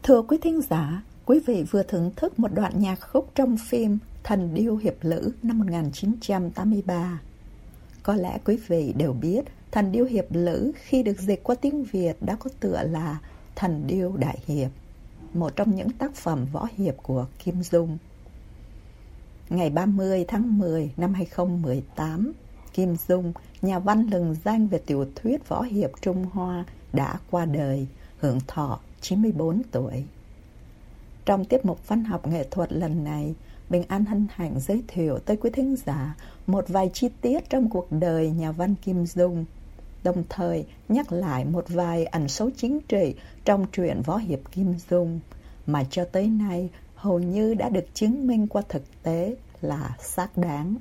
Thưa quý thính giả, quý vị vừa thưởng thức một đoạn nhạc khúc trong phim Thần điêu hiệp lữ năm 1983. Có lẽ quý vị đều biết Thần điêu hiệp lữ khi được dịch qua tiếng Việt đã có tựa là Thần điêu đại hiệp, một trong những tác phẩm võ hiệp của Kim Dung. Ngày 30 tháng 10 năm 2018, Kim Dung, nhà văn lừng danh về tiểu thuyết võ hiệp Trung Hoa, đã qua đời, hưởng thọ 94 tuổi. Trong tiết mục văn học nghệ thuật lần này, Bình An hân hạnh giới thiệu tới quý thính giả một vài chi tiết trong cuộc đời nhà văn Kim Dung, đồng thời nhắc lại một vài ẩn số chính trị trong truyện võ hiệp Kim Dung mà cho tới nay hầu như đã được chứng minh qua thực tế là xác đáng.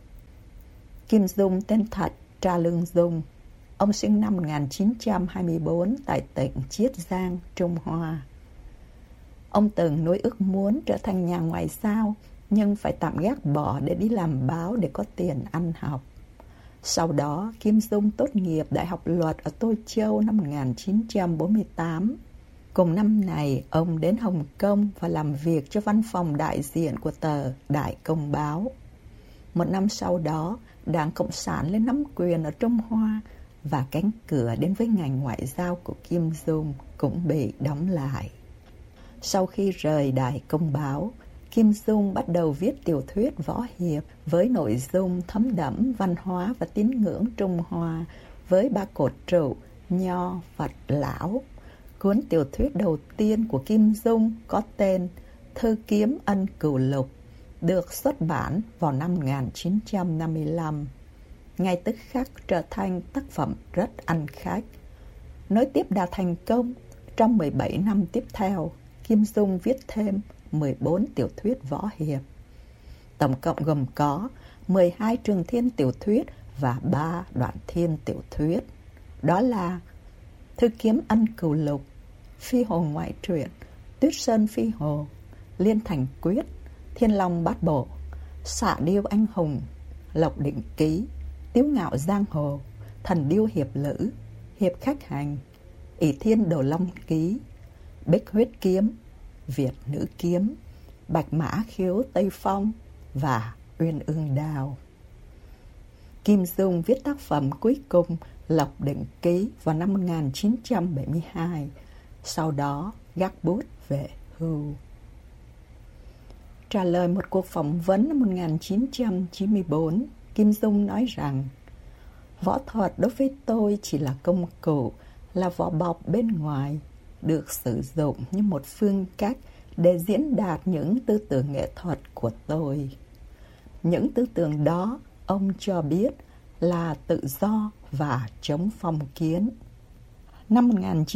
Kim Dung tên thật Tra Lương Dung. Ông sinh năm 1924 tại tỉnh Chiết Giang, Trung Hoa. Ông từng nuôi ước muốn trở thành nhà ngoại giao, nhưng phải tạm gác bỏ để đi làm báo để có tiền ăn học. Sau đó, Kim Dung tốt nghiệp Đại học Luật ở Tô Châu năm 1948. Cùng năm này, ông đến Hồng Kông và làm việc cho văn phòng đại diện của tờ Đại Công Báo. Một năm sau đó, Đảng Cộng sản lên nắm quyền ở Trung Hoa và cánh cửa đến với ngành ngoại giao của Kim Dung cũng bị đóng lại. Sau khi rời Đài Công Báo, Kim Dung bắt đầu viết tiểu thuyết võ hiệp với nội dung thấm đẫm văn hóa và tín ngưỡng Trung Hoa với ba cột trụ Nho, Phật, Lão. Cuốn tiểu thuyết đầu tiên của Kim Dung có tên Thư kiếm ân cửu lục, được xuất bản vào năm 1955. Ngay tức khắc trở thành tác phẩm rất ăn khách. Nối tiếp đà thành công, trong 17 năm tiếp theo, Kim Dung viết thêm 14 tiểu thuyết võ hiệp. Tổng cộng gồm có 12 trường thiên tiểu thuyết và 3 đoạn thiên tiểu thuyết. Đó là Thư kiếm ân cửu lục, Phi hồ ngoại truyện, Tuyết sơn phi hồ, Liên thành quyết, Thiên long bát bộ, Xạ điêu anh hùng, Lộc định ký, Tiếu ngạo giang hồ, Thần điêu hiệp lữ, Hiệp khách hành, ỷ thiên đồ long ký, Bích huyết kiếm, Việt nữ kiếm, Bạch mã khiếu Tây Phong và Uyên ương đao. Kim Dung viết tác phẩm cuối cùng Lộc định ký vào năm 1972, sau đó gác bút về hưu. Trả lời một cuộc phỏng vấn năm 1994, Kim Dung nói rằng võ thuật đối với tôi chỉ là công cụ, là vỏ bọc bên ngoài, được sử dụng như một phương cách để diễn đạt những tư tưởng nghệ thuật của tôi. Những tư tưởng đó, ông cho biết, là tự do và chống phong kiến. Năm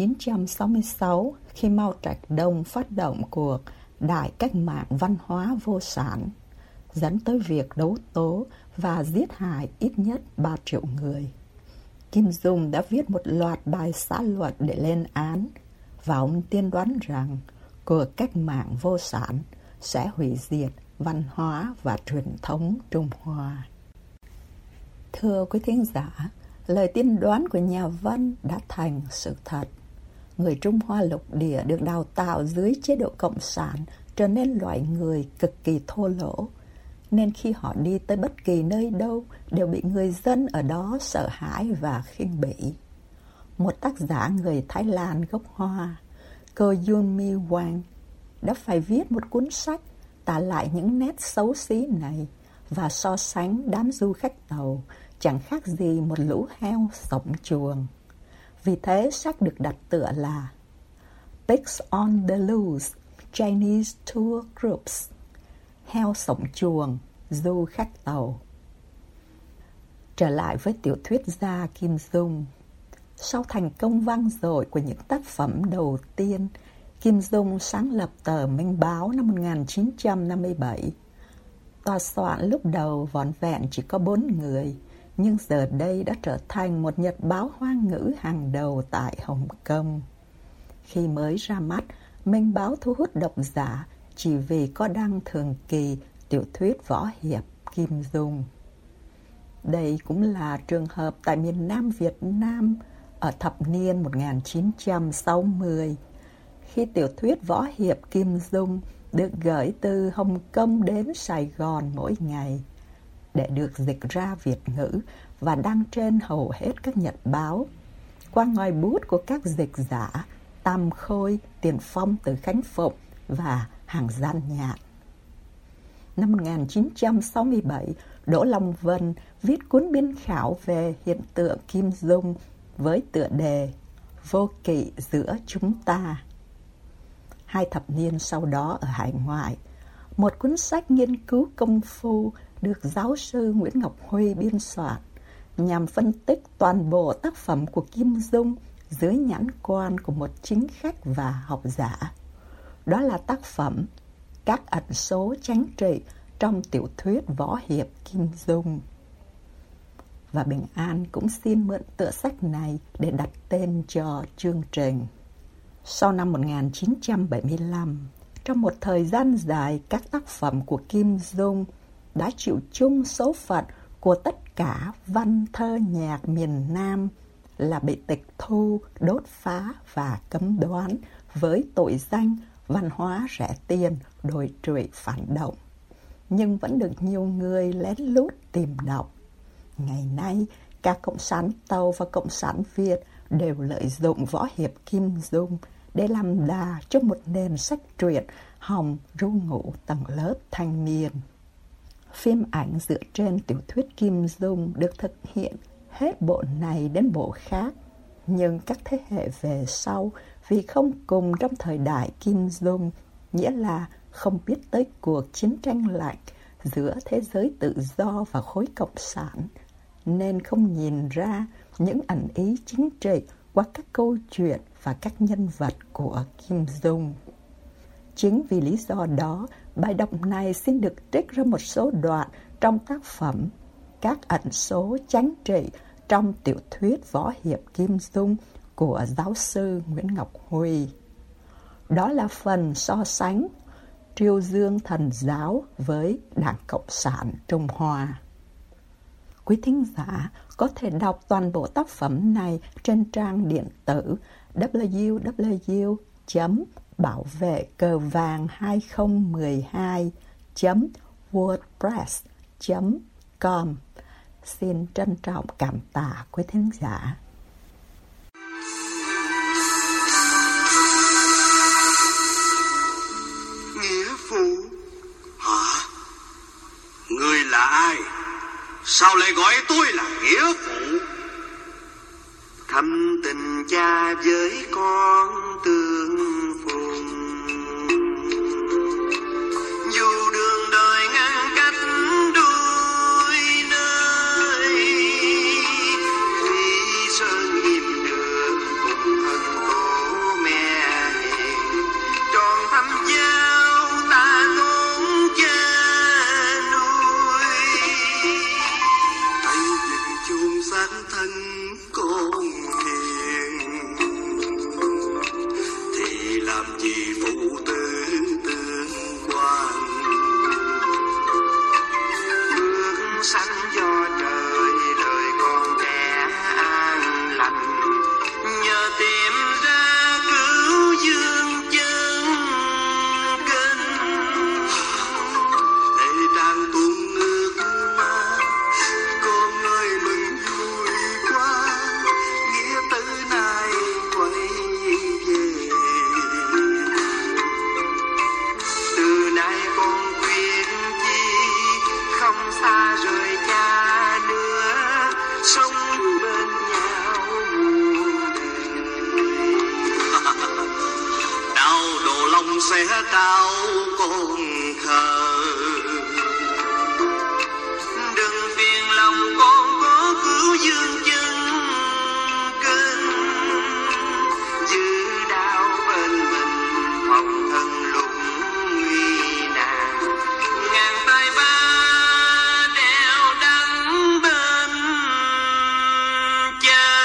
1966, khi Mao Trạch Đông phát động cuộc đại cách mạng văn hóa vô sản, dẫn tới việc đấu tố và giết hại ít nhất 3 triệu người, Kim Dung đã viết một loạt bài xã luận để lên án, và ông tiên đoán rằng cuộc cách mạng vô sản sẽ hủy diệt văn hóa và truyền thống Trung Hoa. Thưa quý thính giả, lời tiên đoán của nhà văn đã thành sự thật. Người Trung Hoa lục địa được đào tạo dưới chế độ cộng sản trở nên loại người cực kỳ thô lỗ, nên khi họ đi tới bất kỳ nơi đâu đều bị người dân ở đó sợ hãi và khinh bỉ. Một tác giả người Thái Lan gốc Hoa, cô Yun Mi Wang, đã phải viết một cuốn sách tả lại những nét xấu xí này và so sánh đám du khách Tàu chẳng khác gì một lũ heo sống chuồng. Vì thế sách được đặt tựa là Pigs on the Loose, Chinese Tour Groups, heo sống chuồng, du khách Tàu. Trở lại với tiểu thuyết gia Kim Dung. Sau thành công vang dội của những tác phẩm đầu tiên, Kim Dung sáng lập tờ Minh Báo năm 1957. Tòa soạn lúc đầu vỏn vẹn chỉ có 4 người, nhưng giờ đây đã trở thành một nhật báo Hoa ngữ hàng đầu tại Hồng Kông. Khi mới ra mắt, Minh Báo thu hút độc giả chỉ vì có đăng thường kỳ tiểu thuyết võ hiệp Kim Dung. Đây cũng là trường hợp tại miền Nam Việt Nam ở thập niên 1960, khi tiểu thuyết võ hiệp Kim Dung được gửi từ Hồng Kông đến Sài Gòn mỗi ngày để được dịch ra Việt ngữ và đăng trên hầu hết các nhật báo, qua ngòi bút của các dịch giả Tam Khôi, Tiền Phong từ Khánh Phụng và hàng gian nhạn. Năm 1967, Đỗ Long Vân viết cuốn biên khảo về hiện tượng Kim Dung với tựa đề Vô kỵ giữa chúng ta. 2 thập niên sau đó ở hải ngoại, một cuốn sách nghiên cứu công phu được giáo sư Nguyễn Ngọc Huy biên soạn nhằm phân tích toàn bộ tác phẩm của Kim Dung dưới nhãn quan của một chính khách và học giả. Đó là tác phẩm Các ẩn số chánh trị trong tiểu thuyết võ hiệp Kim Dung. Và Bình An cũng xin mượn tựa sách này để đặt tên cho chương trình. Sau năm 1975, trong một thời gian dài, các tác phẩm của Kim Dung đã chịu chung số phận của tất cả văn thơ nhạc miền Nam là bị tịch thu, đốt phá và cấm đoán với tội danh văn hóa rẻ tiền, đồi trụy phản động, nhưng vẫn được nhiều người lén lút tìm đọc. Ngày nay, cả Cộng sản Tàu và Cộng sản Việt đều lợi dụng võ hiệp Kim Dung để làm đà cho một nền sách truyện hòng ru ngủ tầng lớp thanh niên. Phim ảnh dựa trên tiểu thuyết Kim Dung được thực hiện hết bộ này đến bộ khác, nhưng các thế hệ về sau vì không cùng trong thời đại Kim Dung, nghĩa là không biết tới cuộc chiến tranh lạnh giữa thế giới tự do và khối cộng sản, nên không nhìn ra những ẩn ý chính trị qua các câu chuyện và các nhân vật của Kim Dung. Chính vì lý do đó, bài đọc này xin được trích ra một số đoạn trong tác phẩm Các ẩn số chánh trị trong tiểu thuyết võ hiệp Kim Dung của giáo sư Nguyễn Ngọc Huy. Đó là phần so sánh Triều Dương Thần Giáo với Đảng Cộng sản Trung Hoa. Quý thính giả có thể đọc toàn bộ tác phẩm này trên trang điện tử www.bảo vệ cờ vàng2012.wordpress.com. Xin trân trọng cảm tạ quý thính giả. Nghĩa phụ hả? Người là ai? Sao lại gọi tôi là nghĩa phụ? Thâm tình cha với con tương phùng, dù đường đời ngăn cách đôi nơi, Thủy Sơn hiểm đường cùng thân cố mẹ hiền, tròn thăm giao ta tốn cha nuôi, tay dựng chôn xác thân con hiền, thì làm gì phụ tử tương quan, bước sanh do trời đời con trẻ an lành, nhờ tìm ra cứu dương chân kinh, để trang tuôn nước mắt con ơi mừng vui quá, nghĩa tử này quay về, từ nay con quyết chi không xa rời cha nữa, sống bên nhau muôn đời. Đạo Đồ Long sẽ trao con khờ, đừng phiền lòng con có cứu dương chân kinh, giữ đạo bên mình phòng thân lúc nguy nạn, ngàn tay ba đeo đắng bên cha.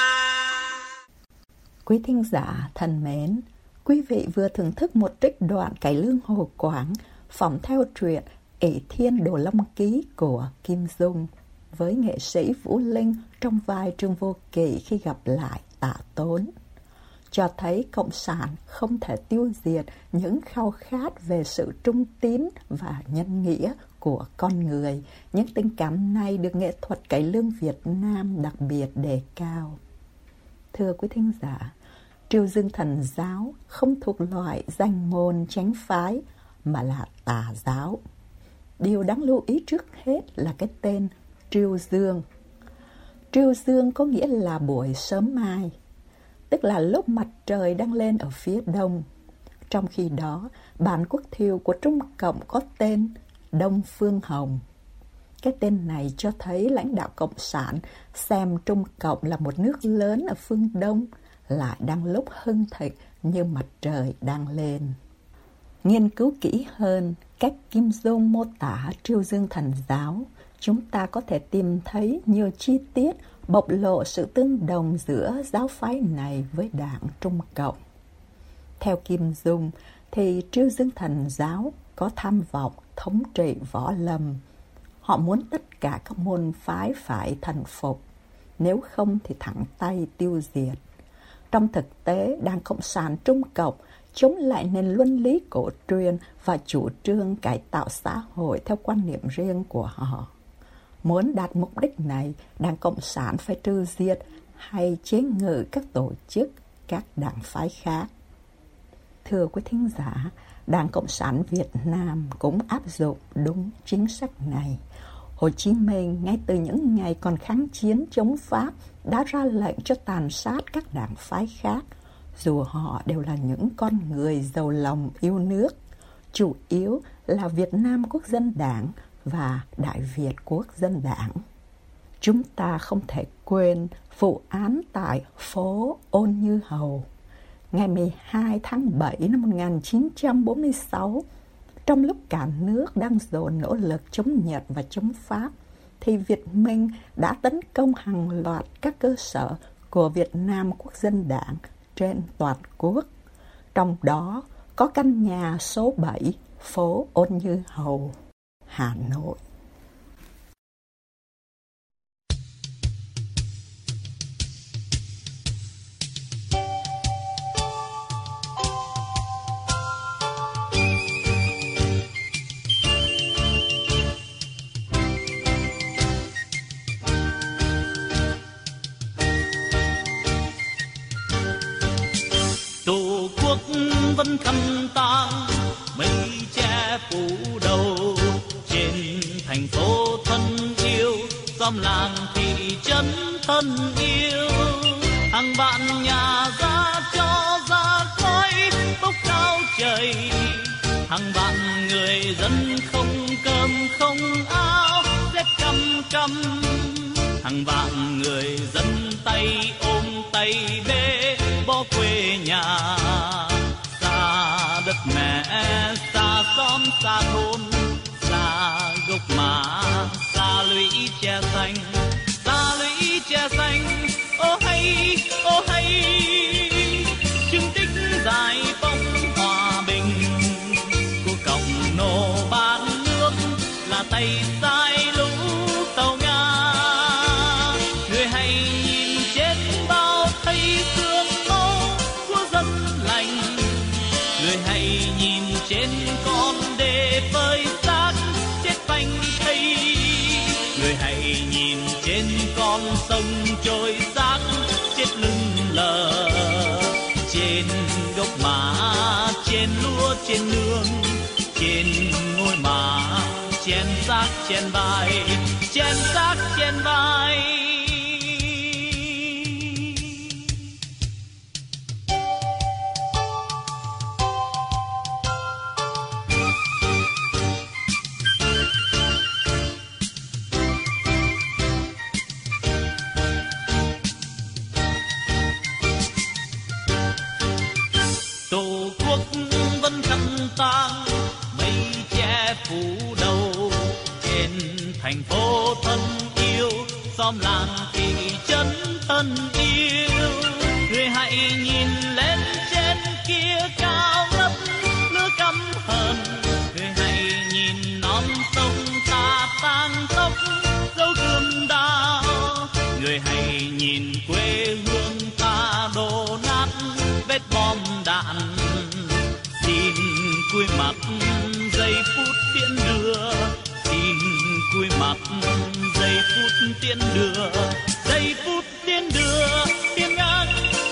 Quý thính giả thân mến, quý vị vừa thưởng thức một trích đoạn cải lương Hồ Quảng phỏng theo truyện Ỷ Thiên Đồ Long Ký của Kim Dung với nghệ sĩ Vũ Linh trong vai Trương Vô Kỵ khi gặp lại Tạ Tốn. cho thấy Cộng sản không thể tiêu diệt những khao khát về sự trung tín và nhân nghĩa của con người. Những tình cảm này được nghệ thuật cải lương Việt Nam đặc biệt đề cao. Thưa quý thính giả, Triều Dương Thần giáo không thuộc loại danh môn chánh phái mà là tà giáo. Điều đáng lưu ý trước hết là cái tên Triều Dương. Triều Dương có nghĩa là buổi sớm mai, tức là lúc mặt trời đang lên ở phía đông. Trong khi đó, bản quốc thiều của Trung Cộng có tên Đông Phương Hồng. Cái tên này cho thấy lãnh đạo Cộng sản xem Trung Cộng là một nước lớn ở phương Đông, lại đang lúc hưng thịnh như mặt trời đang lên. Nghiên cứu kỹ hơn cách Kim Dung mô tả Triều Dương Thần giáo, chúng ta có thể tìm thấy nhiều chi tiết bộc lộ sự tương đồng giữa giáo phái này với đảng Trung Cộng. Theo Kim Dung thì Triều Dương Thần giáo có tham vọng thống trị võ lâm. Họ muốn tất cả các môn phái phải thần phục, nếu không thì thẳng tay tiêu diệt. Trong thực tế, Đảng Cộng sản Trung Cộng chống lại nền luân lý cổ truyền và chủ trương cải tạo xã hội theo quan niệm riêng của họ. Muốn đạt mục đích này, Đảng Cộng sản phải trừ diệt hay chế ngự các tổ chức, các đảng phái khác. Thưa quý thính giả, Đảng Cộng sản Việt Nam cũng áp dụng đúng chính sách này. Hồ Chí Minh ngay từ những ngày còn kháng chiến chống Pháp đã ra lệnh cho tàn sát các đảng phái khác, dù họ đều là những con người giàu lòng yêu nước, chủ yếu là Việt Nam Quốc dân Đảng và Đại Việt Quốc dân Đảng. Chúng ta không thể quên vụ án tại phố Ôn Như Hầu. Ngày 12 tháng 7 năm 1946, trong lúc cả nước đang dồn nỗ lực chống Nhật và chống Pháp, thì Việt Minh đã tấn công hàng loạt các cơ sở của Việt Nam Quốc dân Đảng trên toàn quốc. Trong đó có căn nhà số 7, phố Ôn Như Hầu, Hà Nội. Tổ quốc vẫn khăn tang, mây che phủ đầu, trên thành phố thân yêu, xóm làng thị trấn thân yêu. Hàng vạn nhà ra cho ra khói bốc cao trời, hàng vạn người dân không cơm không áo, rét căm căm. Hàng vạn người dân tay ôm tay bê bỏ quê nhà, xa đất mẹ, xa xóm xa thôn, xa gốc mã, xa lũy tre xanh, xa lũy tre xanh. Ô hay chứng tích giải phóng hòa bình của cộng nô bán nước là tay sai lũ tàu Nga. Người hãy nhìn chết bao thấy xương máu của dân lành, người hãy nhìn trên con đê phơi xác chết phanh thây, người hãy nhìn trên con sông trôi xác chết lưng lờ. Trên gốc mã, trên lúa, trên nương, trên ngôi mã, chén xác chén vai, chén xác chén vai. Tổ quốc vẫn khăn tang, mây che phủ đầu, trên thành phố thân yêu, xóm làng thị trấn thân yêu. Người hãy nhìn lên trên kia cao ngất nước căm hờn, người hãy nhìn non sông ta tang tóc dấu gươm đao, người hãy nhìn quê hương ta đổ nát cúi mặt giây phút tiễn đưa, xin cúi mặt giây phút tiễn đưa, giây phút tiễn đưa. Tiếng ngang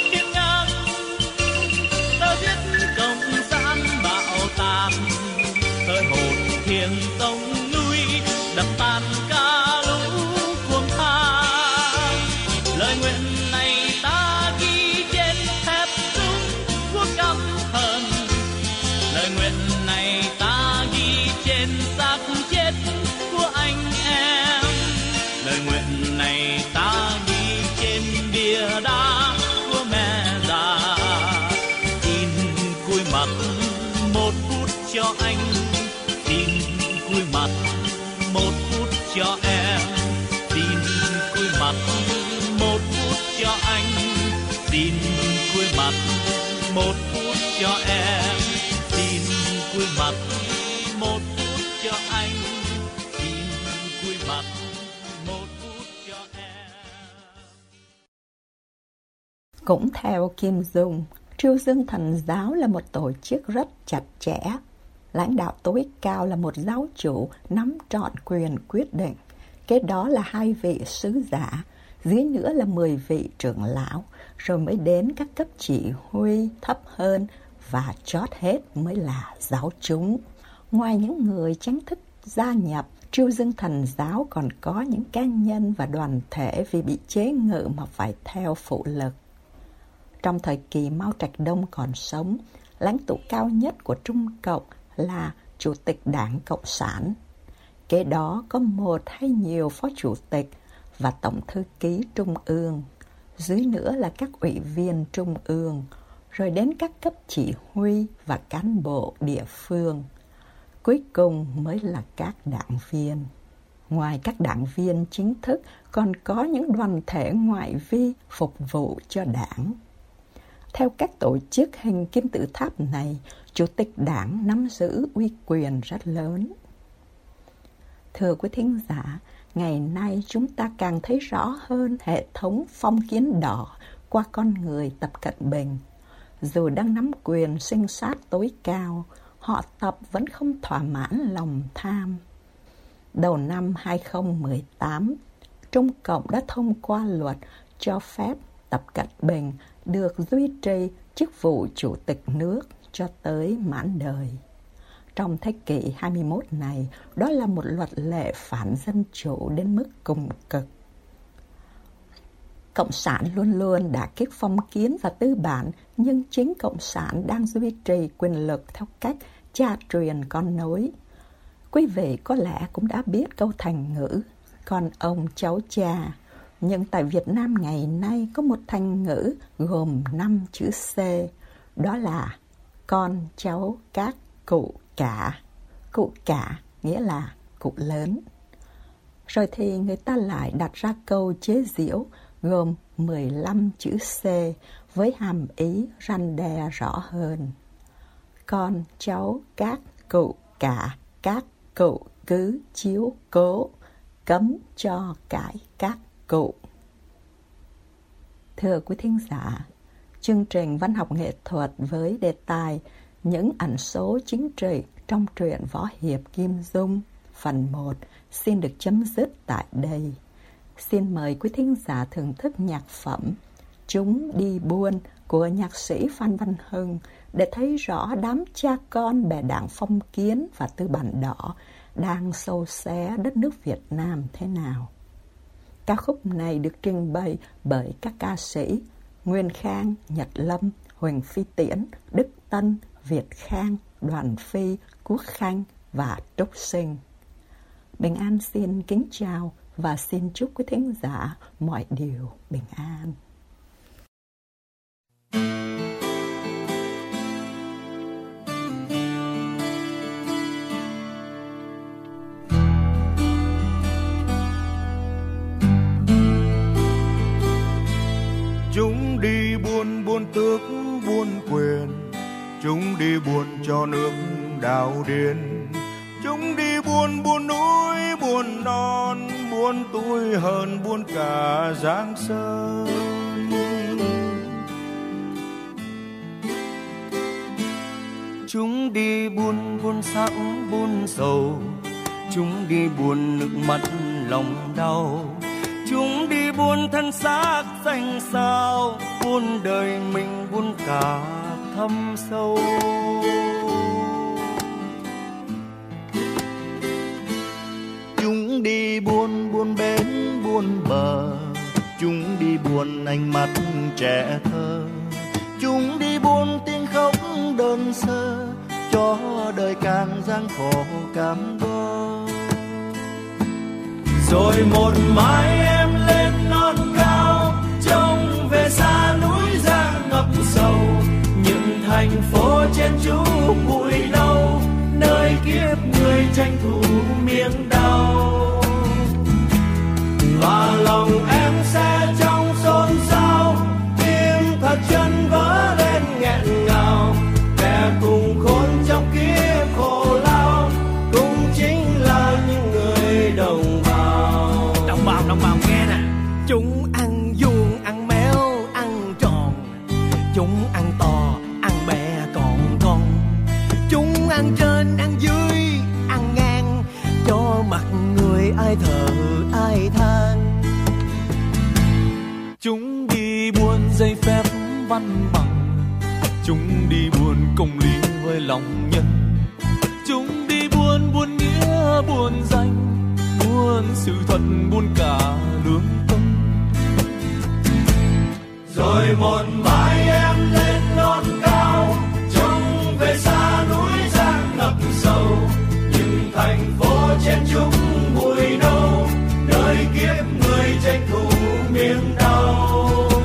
ta giết cộng sản bạo tàn, thời hồn thiêng tông núi đập tan cả lũ cuồng than. Lời nguyện này ta ghi trên thép súng quốc căm hận, lời nguyện này ta ghi trên xác chết của anh em, lời nguyện này ta ghi trên bia đá của mẹ già. Xin cúi mặt một phút cho anh, xin cúi mặt một phút cho em, xin cúi mặt một phút cho anh, xin cúi mặt một phút cho em, xin cúi mặt một phút cho anh, xin cúi mặt một phút cho em. Cũng theo Kim Dung, Triều Dương Thần giáo là một tổ chức rất chặt chẽ. Lãnh đạo tối cao là một giáo chủ nắm trọn quyền quyết định. Kế đó là 2 vị sứ giả, dưới nữa là 10 vị trưởng lão, rồi mới đến các cấp chỉ huy thấp hơn và chót hết mới là giáo chúng. Ngoài những người chính thức gia nhập, Triều Dương Thần giáo còn có những cá nhân và đoàn thể vì bị chế ngự mà phải theo phụ lực. Trong thời kỳ Mao Trạch Đông còn sống, lãnh tụ cao nhất của Trung Cộng là Chủ tịch Đảng Cộng sản. Kế đó có 1 hay nhiều phó chủ tịch và tổng thư ký Trung ương. Dưới nữa là các ủy viên Trung ương, rồi đến các cấp chỉ huy và cán bộ địa phương. Cuối cùng mới là các đảng viên. Ngoài các đảng viên chính thức, còn có những đoàn thể ngoại vi phục vụ cho đảng. Theo các tổ chức hình kim tự tháp này, Chủ tịch Đảng nắm giữ uy quyền rất lớn. Thưa quý thính giả, ngày nay chúng ta càng thấy rõ hơn hệ thống phong kiến đỏ qua con người Tập Cận Bình. Dù đang nắm quyền sinh sát tối cao, họ Tập vẫn không thỏa mãn lòng tham. Đầu năm 2018, Trung Cộng đã thông qua luật cho phép Tập Cận Bình được duy trì chức vụ Chủ tịch nước cho tới mãn đời. Trong thế kỷ 21 này, đó là một luật lệ phản dân chủ đến mức cùng cực. Cộng sản luôn luôn đả kích phong kiến và tư bản, nhưng chính Cộng sản đang duy trì quyền lực theo cách cha truyền con nối. Quý vị có lẽ cũng đã biết câu thành ngữ, con ông cháu cha. Nhưng tại Việt Nam ngày nay có một thành ngữ gồm 5 chữ C, đó là con cháu các cụ cả. Cụ cả nghĩa là cụ lớn. Rồi thì người ta lại đặt ra câu chế giễu gồm 15 chữ C với hàm ý răn đe rõ hơn. Con cháu các cụ cả, các cụ cứ chiếu cố, cấm cho cãi các cụ. Thưa quý thính giả, chương trình văn học nghệ thuật với đề tài Những ẩn số chính trị trong truyện võ hiệp Kim Dung phần 1 xin được chấm dứt tại đây. Xin mời quý thính giả thưởng thức nhạc phẩm Chúng đi buôn của nhạc sĩ Phan Văn Hưng để thấy rõ đám cha con bè đảng phong kiến và tư bản đỏ đang xâu xé đất nước Việt Nam thế nào. Ca khúc này được trình bày bởi các ca sĩ Nguyên Khang, Nhật Lâm, Huỳnh Phi Tiễn, Đức Tân, Việt Khang, Đoàn Phi, Quốc Khanh và Trúc Sinh. Bình An xin kính chào và xin chúc quý thính giả mọi điều bình an. Chúng đi buôn buôn tước buôn quyền, chúng đi buôn cho nước đào điền, chúng đi buôn buôn núi buôn non, buôn tuổi hơn buôn cả Giang Sơn. Chúng đi buôn buôn sắc buôn sầu, chúng đi buôn nước mắt lòng đau, chúng đi buôn thân xác xanh xao, buôn đời mình buôn cả thâm sâu. Chúng đi buôn buôn bến buôn bờ, chúng đi buôn ánh mắt trẻ thơ, chúng đi buôn tiếng khóc đơn sơ, cho đời càng gian khổ cảm đau. Rồi một mai em lên non cao, trông về xa núi Giang ngập sầu, những thành phố trên trú bụi đâu, nơi kiếp người tranh thủ miếng đau. Và lòng em sẽ trong xôn xao, tim thật chân vỡ lên nghẹn ngào, kẻ cùng khốn trong kiếp khổ lao, cũng chính là những người đồng bào. Đồng bào nghe nè, chúng ăn vuông ăn méo ăn tròn, chúng ăn to ăn bé còn con, chúng ăn trên ăn dưới ăn ngang, cho mặt người ai thở ai than. Chúng đi buôn giấy phép văn bằng, chúng đi buôn công lý với lòng nhân, chúng đi buôn buôn nghĩa buôn danh, buôn sự thật buôn cả lương tâm. Rồi một mai em lên non cao, trông về xa núi Giang ngập sầu, những thành phố trên chúng bụi đâu, nơi kiếp người tranh thủ miếng đau.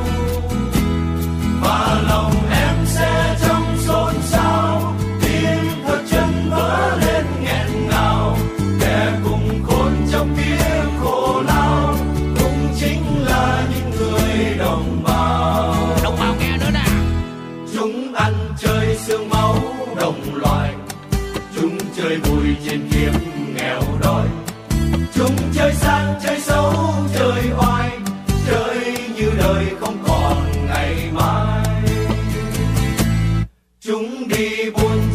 Và lòng em sẽ trong xôn xao, tim thật chân vỡ lên nghẹn ngào, kẻ cùng khốn trong kiếp khổ lao, cũng chính là những người đồng bào. Đồng bào nghe nữa nè. Chúng ăn chơi xương máu đồng loại, chúng chơi vui trên kiếp nghèo đói, chúng chơi sang chơi xấu chơi oai, chơi như đời không còn ngày mai. Chúng đi buôn